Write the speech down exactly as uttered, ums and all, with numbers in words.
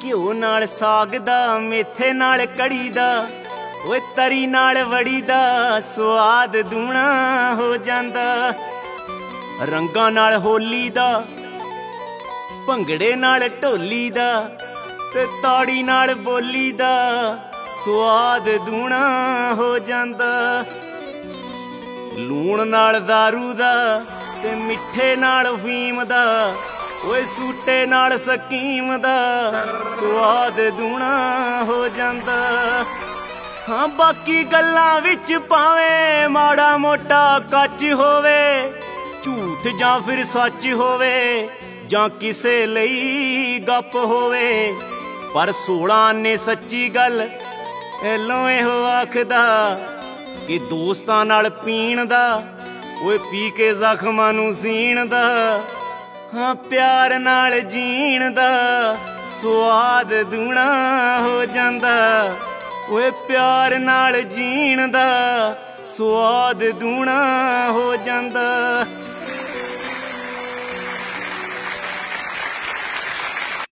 घिओ नाल साग दा मेथे नाल कड़ी दा ओए तरी नाल वड़ी दा स्वाद दूना हो जांदा। रंगां नाल होली दा भंगड़े नाल ढोली दा ते ताड़ी नाल बोली दा स्वाद दूना हो जांदा। लूण नाल दारू दा ते मिठे नाल अफीम दा ओए सूटे नाल सकीम दा स्वाद दूना हो जांदा। हाँ बाकी गल्लां विच भावें माड़ा मोटा कच होवे, झूठ जां फिर सच होवे जां किसे लई गप होवे, पर सोलह ने सच्ची गल एलों एहो आखदा कि दोस्तां नाल पीण दा ओए पी के जख्मां नूं सीण दा। हाँ प्यार नाल जीण दा स्वाद दूना हो जांदा। ओए प्यार नाल जीण दा स्वाद दूना हो जांदा।